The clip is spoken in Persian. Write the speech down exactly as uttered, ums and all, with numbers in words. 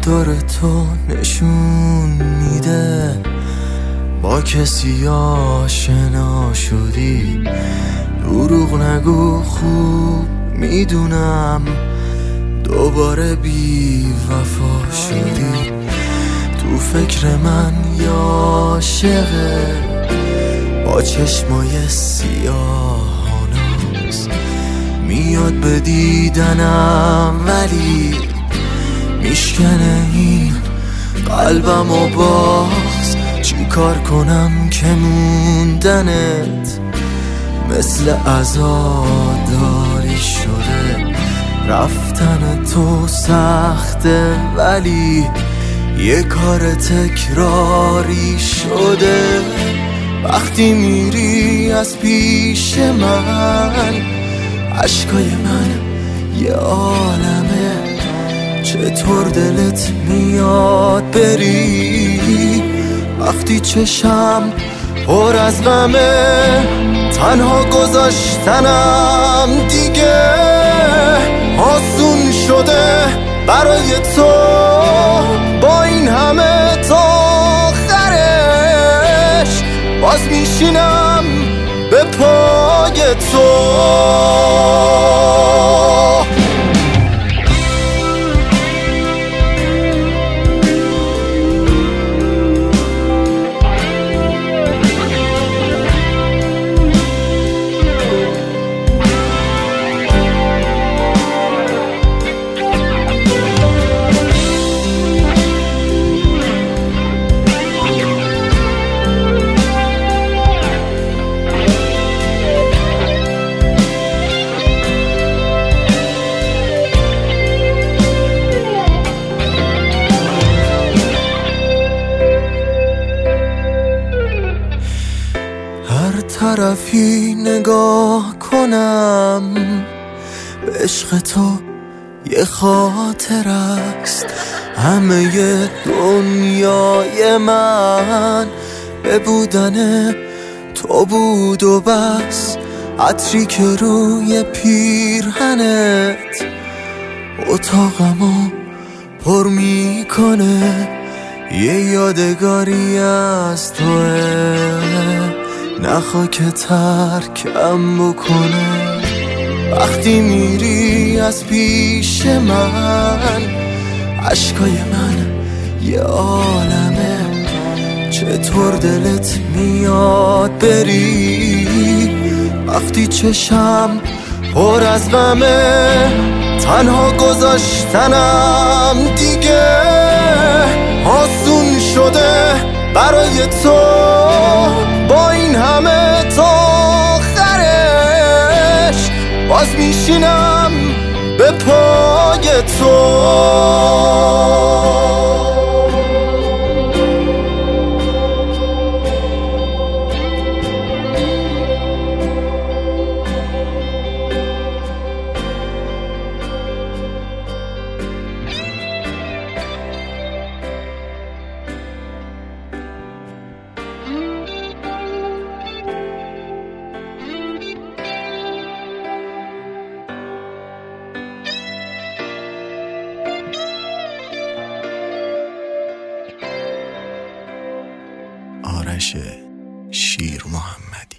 داره تو نشون میده با کسی آشنا شدی. دروغ نگو خوب میدونم دوباره بی وفا شدی. تو فکر من یا عاشقه با چشمای سیاهاناست، میاد به دیدنم ولی میشکنه این قلبم و باز. چی کار کنم که موندنت مثل عزاداری شده. رفتن تو سخته ولی یه کار تکراری شده. وقتی میری از پیش من عشقای من یه عالمه. چطور دلت میاد بری وقتی چشم پر از غمه. تنها گذاشتنم دیگه آسون شده برای تو. با این همه تا آخرش باز میشینم به پای تو. هر طرفی نگاه کنم به عشق تو یه خاطر است. همه دنیای من به بودن تو بود و بس. عطری که روی پیرهنت اتاقمو پر میکنه. یه یادگاری از توه نخوا که ترکم بکنه. وقتی میری از پیش من عشقای من یه عالمه. چطور دلت میاد بری وقتی چشم پر از غمه. تنها گذاشتنم دیگه آسون شده برای تو. با این همه تا آخرش باز میشینم به پای تو. آرش شیر محمدی.